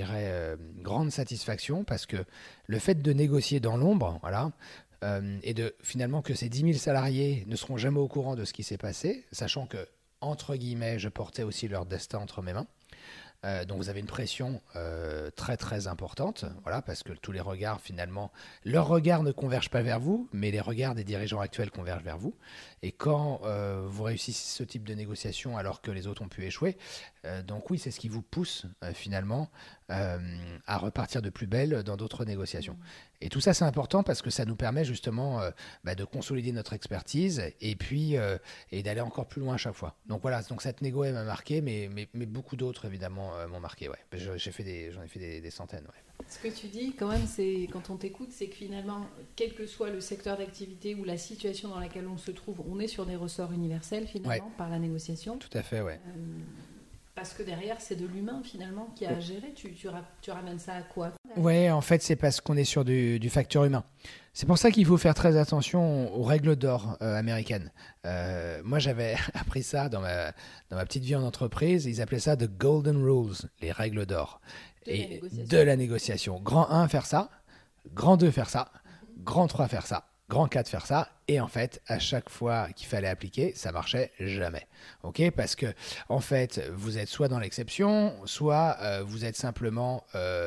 grandes satisfactions parce que le fait de négocier dans l'ombre, voilà, et de finalement que ces 10 000 salariés ne seront jamais au courant de ce qui s'est passé, sachant que, entre guillemets, je portais aussi leur destin entre mes mains. Donc vous avez une pression très très importante, voilà, parce que tous les regards finalement, leurs regards ne convergent pas vers vous, mais les regards des dirigeants actuels convergent vers vous. Et quand vous réussissez ce type de négociation alors que les autres ont pu échouer, donc oui, c'est ce qui vous pousse finalement à repartir de plus belle dans d'autres négociations. Et tout ça, c'est important parce que ça nous permet justement de consolider notre expertise et puis et d'aller encore plus loin à chaque fois. Donc voilà, donc cette négo elle m'a marqué, mais beaucoup d'autres évidemment m'ont marqué. Ouais. J'en ai fait des centaines. Ouais. Ce que tu dis quand même, c'est quand on t'écoute, c'est que finalement, quel que soit le secteur d'activité ou la situation dans laquelle on se trouve, on est sur des ressorts universels finalement par la négociation. Tout à fait, ouais. Parce que derrière, c'est de l'humain finalement qui a à gérer. Tu ramènes ça à quoi ? Ouais, en fait, c'est parce qu'on est sur du facteur humain. C'est pour ça qu'il faut faire très attention aux règles d'or américaines. Moi, j'avais appris ça dans ma petite vie en entreprise. Ils appelaient ça « the golden rules », les règles d'or. De la négociation. Grand 1, faire ça. Grand 2, faire ça. Grand 3, faire ça. Grand 4, faire ça. Et en fait, à chaque fois qu'il fallait appliquer, ça marchait jamais. OK ? Parce que, en fait, vous êtes soit dans l'exception, soit vous êtes simplement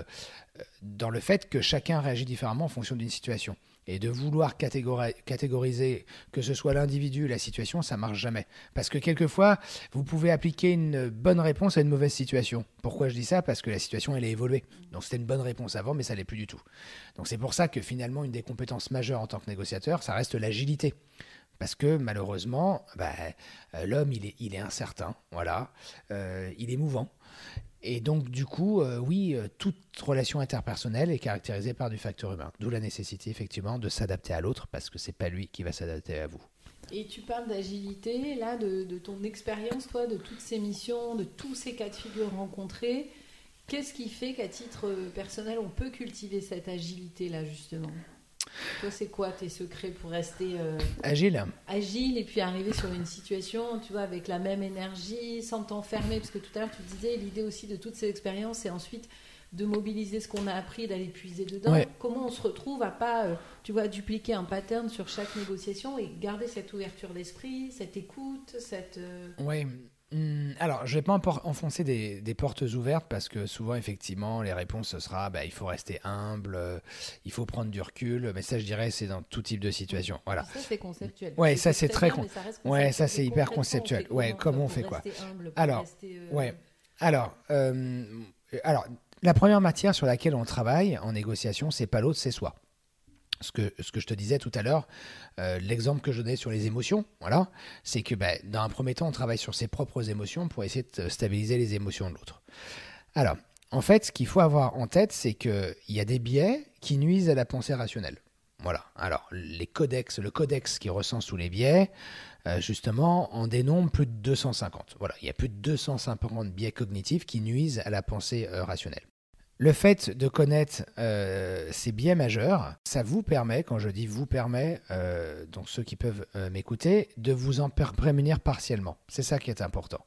dans le fait que chacun réagit différemment en fonction d'une situation. Et de vouloir catégoriser que ce soit l'individu ou la situation, ça marche jamais. Parce que quelquefois, vous pouvez appliquer une bonne réponse à une mauvaise situation. Pourquoi je dis ça ? Parce que la situation, elle est évoluée. Donc c'était une bonne réponse avant, mais ça l'est plus du tout. Donc c'est pour ça que finalement, une des compétences majeures en tant que négociateur, ça reste l'agilité. Parce que malheureusement, l'homme, il est incertain, voilà, il est mouvant. Et donc, du coup, toute relation interpersonnelle est caractérisée par du facteur humain. D'où la nécessité, effectivement, de s'adapter à l'autre parce que ce n'est pas lui qui va s'adapter à vous. Et tu parles d'agilité, là, de ton expérience, toi, de toutes ces missions, de tous ces cas de figure rencontrés. Qu'est-ce qui fait qu'à titre personnel, on peut cultiver cette agilité-là, justement ? Toi, c'est quoi tes secrets pour rester agile et puis arriver sur une situation, tu vois, avec la même énergie, sans t'enfermer, parce que tout à l'heure tu disais l'idée aussi de toutes ces expériences, c'est ensuite de mobiliser ce qu'on a appris, d'aller puiser dedans. Ouais. Comment on se retrouve à pas, dupliquer un pattern sur chaque négociation et garder cette ouverture d'esprit, cette écoute, cette. Oui. Alors, je ne vais pas enfoncer des portes ouvertes parce que souvent, effectivement, les réponses, ce sera il faut rester humble, il faut prendre du recul. Mais ça, je dirais, c'est dans tout type de situation. Voilà. Ça, c'est conceptuel. Ouais, ça, c'est très bien, ouais, ça, c'est hyper conceptuel. Ouais, comment on fait quoi? Alors, ouais. Alors, la première matière sur laquelle on travaille en négociation, c'est pas l'autre, c'est soi. Ce que je te disais tout à l'heure, l'exemple que je donnais sur les émotions, voilà, c'est que dans un premier temps, on travaille sur ses propres émotions pour essayer de stabiliser les émotions de l'autre. Alors, en fait, ce qu'il faut avoir en tête, c'est qu'il y a des biais qui nuisent à la pensée rationnelle. Voilà. Alors, le codex qui recense tous les biais, justement, en dénombre plus de 250. Voilà, il y a plus de 250 biais cognitifs qui nuisent à la pensée rationnelle. Le fait de connaître ces biais majeurs, ça vous permet, quand je dis vous permet, donc ceux qui peuvent m'écouter, de vous en prémunir partiellement. C'est ça qui est important.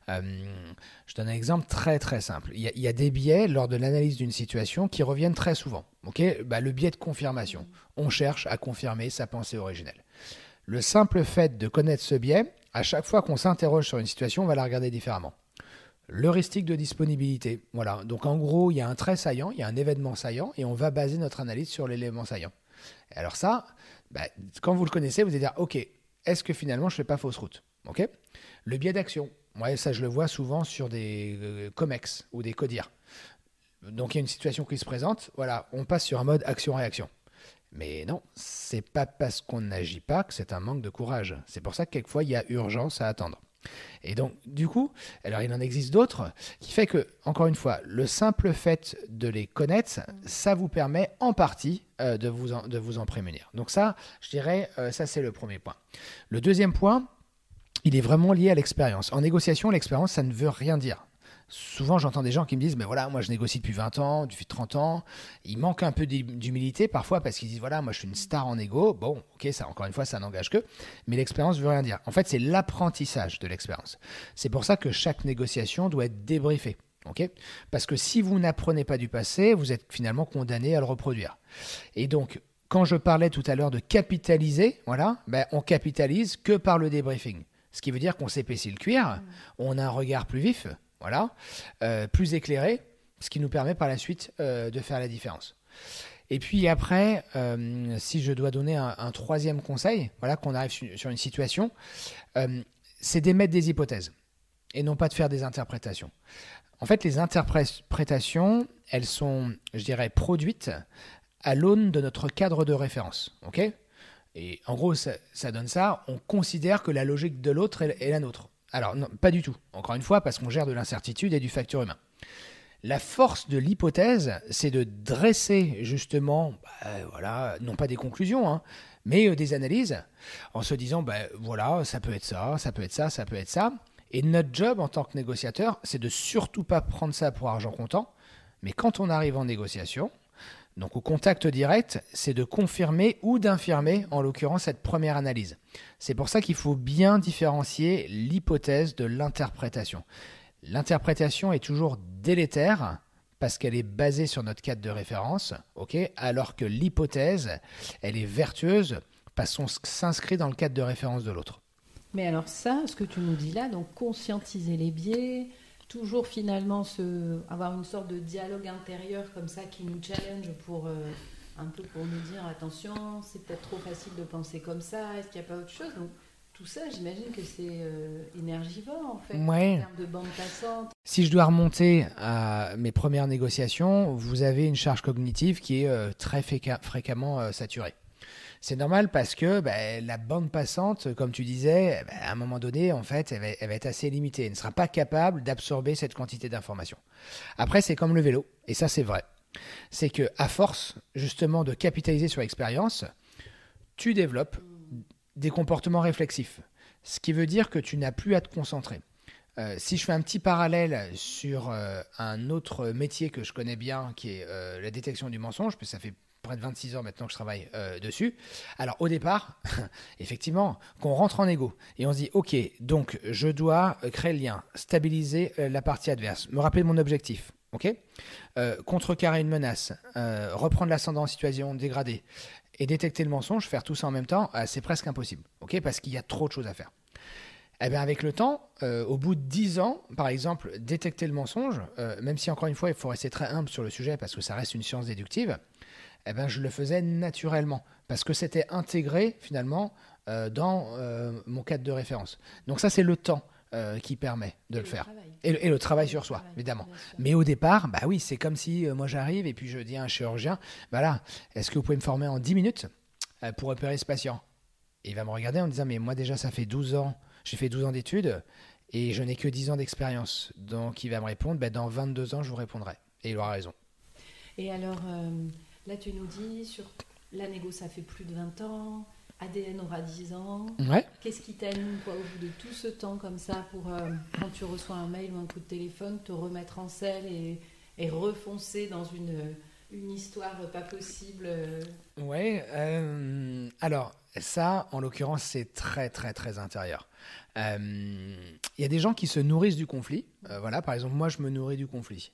Je donne un exemple très très simple. Il y a des biais lors de l'analyse d'une situation qui reviennent très souvent. Le biais de confirmation. On cherche à confirmer sa pensée originelle. Le simple fait de connaître ce biais, à chaque fois qu'on s'interroge sur une situation, on va la regarder différemment. L'heuristique de disponibilité. Voilà. Donc en gros, il y a un trait saillant, il y a un événement saillant et on va baser notre analyse sur l'élément saillant. Et alors ça, quand vous le connaissez, vous allez dire ok, est-ce que finalement je ne fais pas fausse route? Ok. Le biais d'action. Ouais, ça je le vois souvent sur des COMEX ou des CODIR. Donc il y a une situation qui se présente, voilà, on passe sur un mode action-réaction. Mais non, c'est pas parce qu'on n'agit pas que c'est un manque de courage. C'est pour ça que quelquefois il y a urgence à attendre. Et donc, du coup, alors il en existe d'autres qui fait que, encore une fois, le simple fait de les connaître, ça vous permet en partie de vous en prémunir. Donc ça, je dirais, ça c'est le premier point. Le deuxième point, il est vraiment lié à l'expérience. En négociation, l'expérience, ça ne veut rien dire. Souvent, j'entends des gens qui me disent, mais voilà, moi je négocie depuis 20 ans, depuis 30 ans. Il manque un peu d'humilité parfois parce qu'ils disent, voilà, moi je suis une star en négo. Bon, ok, ça, encore une fois, ça n'engage que. Mais l'expérience ne veut rien dire. En fait, c'est l'apprentissage de l'expérience. C'est pour ça que chaque négociation doit être débriefée. Okay, parce que si vous n'apprenez pas du passé, vous êtes finalement condamné à le reproduire. Et donc, quand je parlais tout à l'heure de capitaliser, voilà, on capitalise que par le débriefing. Ce qui veut dire qu'on s'épaissit le cuir, on a un regard plus vif. Voilà, plus éclairé, ce qui nous permet par la suite de faire la différence. Et puis après, si je dois donner un troisième conseil, voilà, qu'on arrive sur une situation, c'est d'émettre des hypothèses et non pas de faire des interprétations. En fait, les interprétations, elles sont, je dirais, produites à l'aune de notre cadre de référence. Ok ? Et en gros, ça donne ça, on considère que la logique de l'autre est la nôtre. Alors, non, pas du tout. Encore une fois, parce qu'on gère de l'incertitude et du facteur humain. La force de l'hypothèse, c'est de dresser justement, voilà, non pas des conclusions, mais des analyses, en se disant, voilà, ça peut être ça, ça peut être ça, ça peut être ça. Et notre job en tant que négociateur, c'est de surtout pas prendre ça pour argent comptant, mais quand on arrive en négociation, donc au contact direct, c'est de confirmer ou d'infirmer, en l'occurrence, cette première analyse. C'est pour ça qu'il faut bien différencier l'hypothèse de l'interprétation. L'interprétation est toujours délétère parce qu'elle est basée sur notre cadre de référence, alors que l'hypothèse, elle est vertueuse parce qu'on s'inscrit dans le cadre de référence de l'autre. Mais alors ça, ce que tu nous dis là, donc conscientiser les biais, toujours finalement avoir une sorte de dialogue intérieur comme ça qui nous challenge un peu pour nous dire attention, c'est peut-être trop facile de penser comme ça, est-ce qu'il n'y a pas autre chose? Donc tout ça, j'imagine que c'est énergivore en fait, ouais. En termes de bande passante. Si je dois remonter à mes premières négociations, vous avez une charge cognitive qui est très fréquemment saturée. C'est normal parce que la bande passante, comme tu disais, à un moment donné, en fait, elle va être assez limitée. Elle ne sera pas capable d'absorber cette quantité d'informations. Après, c'est comme le vélo, et ça, c'est vrai. C'est qu'à force, justement, de capitaliser sur l'expérience, tu développes des comportements réflexifs. Ce qui veut dire que tu n'as plus à te concentrer. Si je fais un petit parallèle sur un autre métier que je connais bien, qui est la détection du mensonge, parce que ça fait près de 26 ans maintenant que je travaille dessus. Alors au départ, effectivement, qu'on rentre en égo et on se dit ok, donc je dois créer le lien, stabiliser la partie adverse, me rappeler de mon objectif, contrecarrer une menace, reprendre l'ascendant en situation dégradée et détecter le mensonge, faire tout ça en même temps, c'est presque impossible, parce qu'il y a trop de choses à faire. Eh bien, avec le temps, au bout de 10 ans, par exemple, détecter le mensonge, même si encore une fois, il faut rester très humble sur le sujet parce que ça reste une science déductive, eh ben, je le faisais naturellement parce que c'était intégré finalement dans mon cadre de référence. Donc ça, c'est le temps qui permet de le faire. Et le travail sur soi, évidemment. Mais au départ, bah oui, c'est comme si moi j'arrive et puis je dis à un chirurgien, voilà, est-ce que vous pouvez me former en 10 minutes pour opérer ce patient? Et il va me regarder en disant, mais moi déjà, ça fait 12 ans, j'ai fait 12 ans d'études et je n'ai que 10 ans d'expérience. Donc il va me répondre, bah, dans 22 ans, je vous répondrai. Et il aura raison. Et alors, là, tu nous dis, sur la négo, ça fait plus de 20 ans, ADN aura 10 ans. Ouais. Qu'est-ce qui t'anime, toi, au bout de tout ce temps comme ça, pour, quand tu reçois un mail ou un coup de téléphone, te remettre en selle et refoncer dans une histoire pas possible Ouais, alors ça, en l'occurrence, c'est très, très, très intérieur. Il y a des gens qui se nourrissent du conflit. Voilà, par exemple, moi, je me nourris du conflit.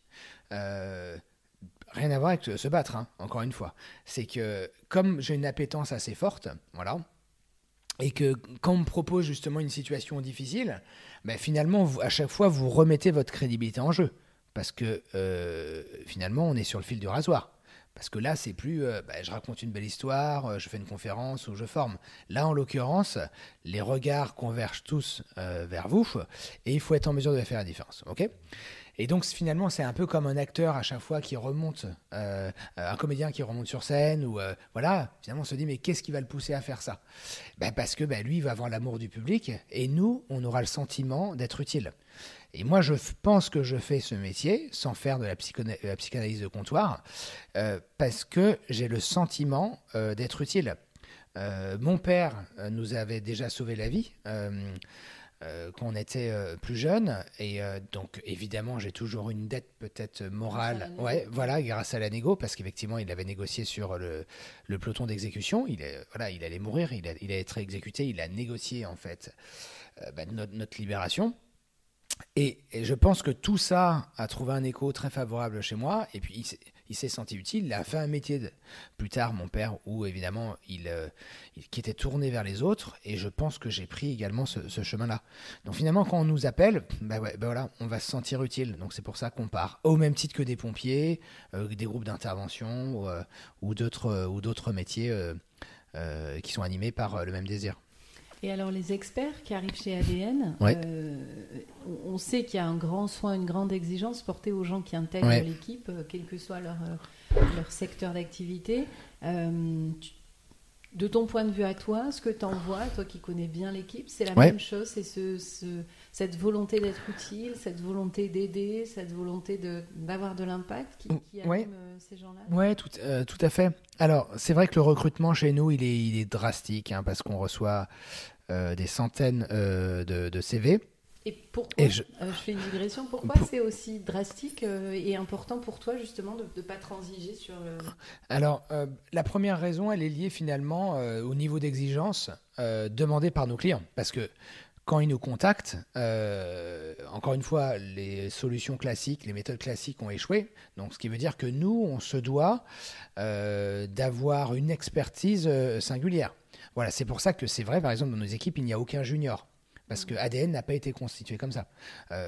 Rien à voir avec se battre, hein, encore une fois. C'est que comme j'ai une appétence assez forte, voilà, et que quand on me propose justement une situation difficile, ben finalement, à chaque fois, vous remettez votre crédibilité en jeu. Parce que finalement, on est sur le fil du rasoir. Parce que là, c'est plus je raconte une belle histoire, je fais une conférence ou je forme. Là, en l'occurrence, les regards convergent tous vers vous et il faut être en mesure de faire la différence. Ok ? Et donc, finalement, c'est un peu comme un acteur à chaque fois qui remonte, un comédien qui remonte sur scène, ou voilà, finalement, on se dit, mais qu'est-ce qui va le pousser à faire ça? Parce que lui, il va avoir l'amour du public, et nous, on aura le sentiment d'être utile. Et moi, je pense que je fais ce métier sans faire de la psychanalyse de comptoir, parce que j'ai le sentiment d'être utile. Mon père nous avait déjà sauvé la vie quand on était plus jeune, et donc évidemment j'ai toujours une dette peut-être morale, ouais, voilà, grâce à la négo, parce qu'effectivement il avait négocié sur le peloton d'exécution, il allait mourir, il allait être exécuté, il a négocié en fait notre libération. Et je pense que tout ça a trouvé un écho très favorable chez moi. Et puis, il s'est senti utile. Il a fait un métier plus tard, mon père, où évidemment, qui était tourné vers les autres. Et je pense que j'ai pris également ce chemin-là. Donc finalement, quand on nous appelle, voilà, on va se sentir utile. Donc c'est pour ça qu'on part. Au même titre que des pompiers, des groupes d'intervention ou d'autres métiers qui sont animés par le même désir. Et alors, les experts qui arrivent chez ADN, ouais. On sait qu'il y a un grand soin, une grande exigence portée aux gens qui intègrent ouais. l'équipe, quel que soit leur secteur d'activité. De ton point de vue à toi, ce que tu en vois, toi qui connais bien l'équipe, c'est la ouais. même chose, c'est cette volonté d'être utile, cette volonté d'aider, cette volonté d'avoir de l'impact qui anime ouais. Ces gens-là. Oui, tout à fait. Alors, c'est vrai que le recrutement chez nous, il est drastique, hein, parce qu'on reçoit des centaines de CV. Et pourquoi, je fais une digression, pourquoi c'est aussi drastique et important pour toi justement de ne pas transiger sur le... Alors, la première raison, elle est liée finalement au niveau d'exigence demandé par nos clients. Parce que quand ils nous contactent, encore une fois, les solutions classiques, les méthodes classiques ont échoué. Donc, ce qui veut dire que nous, on se doit d'avoir une expertise singulière. Voilà, c'est pour ça que c'est vrai, par exemple, dans nos équipes, il n'y a aucun junior. Parce que ADN n'a pas été constitué comme ça.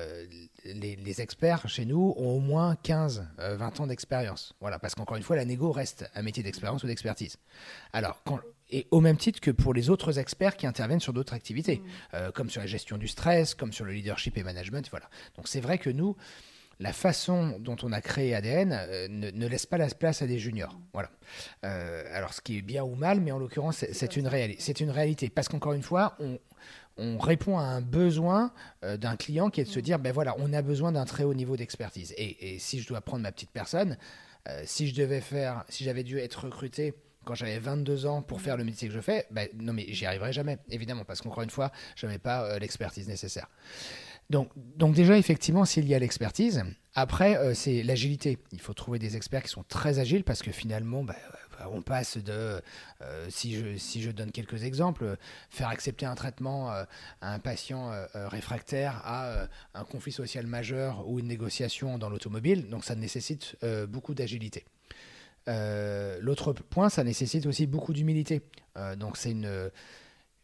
Les experts chez nous ont au moins 15-20 ans d'expérience. Voilà, parce qu'encore une fois, la négo reste un métier d'expérience ou d'expertise. Alors, et au même titre que pour les autres experts qui interviennent sur d'autres activités, comme sur la gestion du stress, comme sur le leadership et management. Voilà. Donc c'est vrai que nous, la façon dont on a créé ADN ne laisse pas la place à des juniors. Voilà. Alors, ce qui est bien ou mal, mais en l'occurrence, c'est une réalité. Parce qu'encore une fois, on répond à un besoin d'un client qui est de se dire, voilà, on a besoin d'un très haut niveau d'expertise. Et si je dois prendre ma petite personne, si j'avais dû être recruté quand j'avais 22 ans pour faire le métier que je fais, non, mais j'y arriverai jamais, évidemment, parce qu'encore une fois, je n'avais pas l'expertise nécessaire. Donc déjà, effectivement, s'il y a l'expertise, après, c'est l'agilité. Il faut trouver des experts qui sont très agiles parce que finalement, on passe de, si je donne quelques exemples, faire accepter un traitement à un patient réfractaire à un conflit social majeur ou une négociation dans l'automobile. Donc ça nécessite beaucoup d'agilité. L'autre point, ça nécessite aussi beaucoup d'humilité. Donc c'est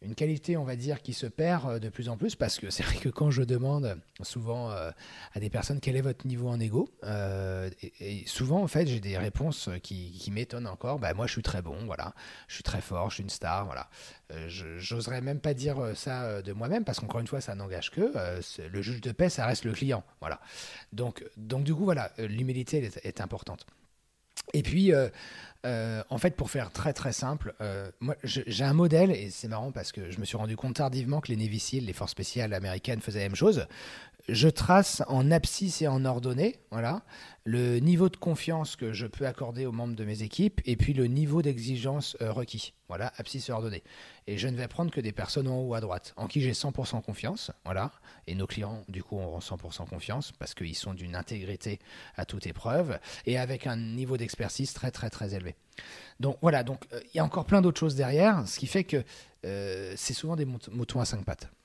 une qualité, on va dire, qui se perd de plus en plus, parce que c'est vrai que quand je demande souvent à des personnes quel est votre niveau en égo, et souvent, en fait, j'ai des réponses qui m'étonnent encore. Bah, moi, je suis très bon, voilà. Je suis très fort, je suis une star, voilà. J'oserais même pas dire ça de moi-même, parce qu'encore une fois, ça n'engage que. Le juge de paix, ça reste le client, voilà. Donc du coup, voilà, l'humilité est importante. Et puis, en fait, pour faire très très simple, moi j'ai un modèle, et c'est marrant parce que je me suis rendu compte tardivement que les Navy Seals, les forces spéciales américaines, faisaient la même chose. Je trace en abscisse et en ordonnée, voilà, le niveau de confiance que je peux accorder aux membres de mes équipes, et puis le niveau d'exigence requis. Voilà, abscisse et ordonnée. Et je ne vais prendre que des personnes en haut à droite, en qui j'ai 100% confiance, voilà. Et nos clients, du coup, auront 100% confiance, parce qu'ils sont d'une intégrité à toute épreuve, et avec un niveau d'expertise très très très élevé. Donc voilà, il y a encore plein d'autres choses derrière, ce qui fait que c'est souvent des moutons à 5 pattes.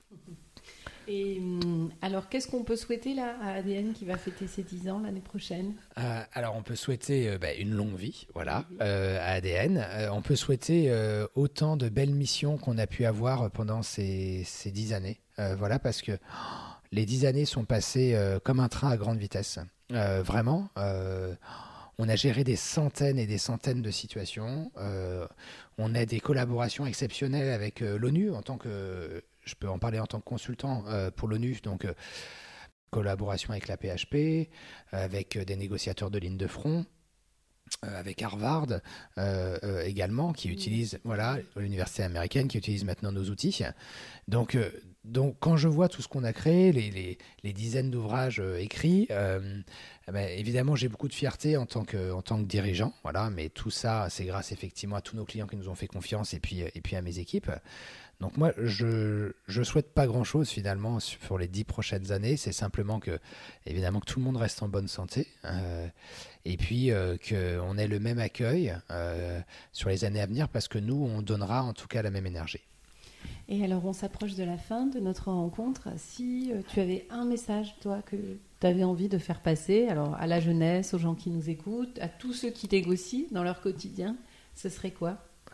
Et alors, qu'est-ce qu'on peut souhaiter là à ADN qui va fêter ses 10 ans l'année prochaine ? Alors, on peut souhaiter une longue vie, voilà, à ADN. On peut souhaiter autant de belles missions qu'on a pu avoir pendant ces 10 années. Voilà, parce que les 10 années sont passées comme un train à grande vitesse. Vraiment, on a géré des centaines et des centaines de situations. On a des collaborations exceptionnelles avec l'ONU en tant que... Je peux en parler en tant que consultant pour l'ONU, donc collaboration avec la PHP, avec des négociateurs de ligne de front, avec Harvard également, qui utilise, voilà, l'université américaine qui utilise maintenant nos outils. Donc quand je vois tout ce qu'on a créé, les dizaines d'ouvrages écrits, évidemment j'ai beaucoup de fierté en tant que dirigeant, voilà, mais tout ça c'est grâce effectivement à tous nos clients qui nous ont fait confiance, et puis à mes équipes. Donc moi, je souhaite pas grand-chose finalement pour les 10 prochaines années. C'est simplement évidemment, que tout le monde reste en bonne santé, et puis qu'on ait le même accueil sur les années à venir, parce que nous, on donnera en tout cas la même énergie. Et alors, on s'approche de la fin de notre rencontre. Si tu avais un message, toi, que tu avais envie de faire passer, alors à la jeunesse, aux gens qui nous écoutent, à tous ceux qui négocient dans leur quotidien, ce serait quoi ?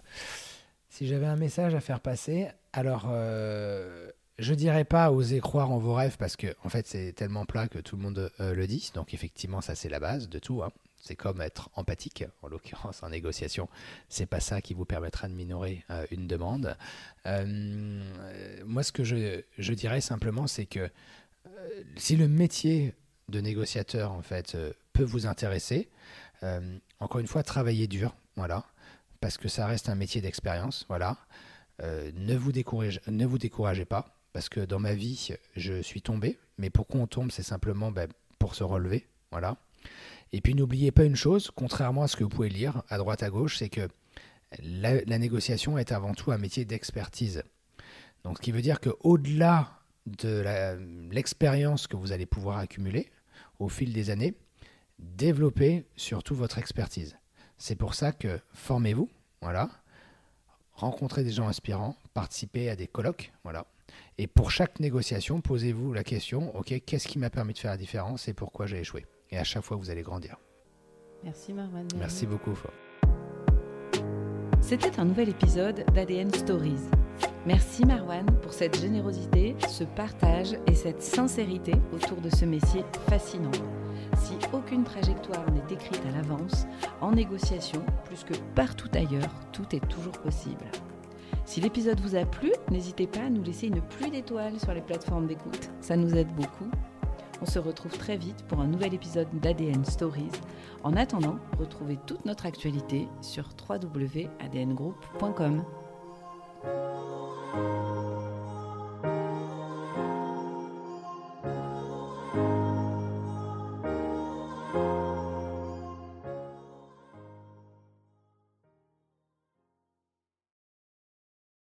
Si j'avais un message à faire passer, alors je dirais pas oser croire en vos rêves, parce que en fait c'est tellement plat que tout le monde le dit. Donc effectivement, ça c'est la base de tout, hein. C'est comme être empathique, en l'occurrence en négociation. C'est pas ça qui vous permettra de minorer une demande. Moi, ce que je dirais simplement, c'est que si le métier de négociateur en fait peut vous intéresser, encore une fois, travaillez dur, voilà. Parce que ça reste un métier d'expérience, voilà. Ne vous découragez pas, parce que dans ma vie, je suis tombé. Mais pourquoi on tombe ? C'est simplement pour se relever, voilà. Et puis n'oubliez pas une chose, contrairement à ce que vous pouvez lire à droite à gauche, c'est que la négociation est avant tout un métier d'expertise. Donc ce qui veut dire qu'au-delà de l'expérience que vous allez pouvoir accumuler au fil des années, développez surtout votre expertise. C'est pour ça que formez-vous, voilà, rencontrez des gens inspirants, participez à des colloques, voilà. Et pour chaque négociation, posez-vous la question, ok, qu'est-ce qui m'a permis de faire la différence et pourquoi j'ai échoué ? Et à chaque fois, vous allez grandir. Merci Marwan. Merci beaucoup. C'était un nouvel épisode d'ADN Stories. Merci Marwan pour cette générosité, ce partage et cette sincérité autour de ce métier fascinant. Si aucune trajectoire n'est écrite à l'avance, en négociation, plus que partout ailleurs, tout est toujours possible. Si l'épisode vous a plu, n'hésitez pas à nous laisser une pluie d'étoiles sur les plateformes d'écoute. Ça nous aide beaucoup. On se retrouve très vite pour un nouvel épisode d'ADN Stories. En attendant, retrouvez toute notre actualité sur www.adngroup.com.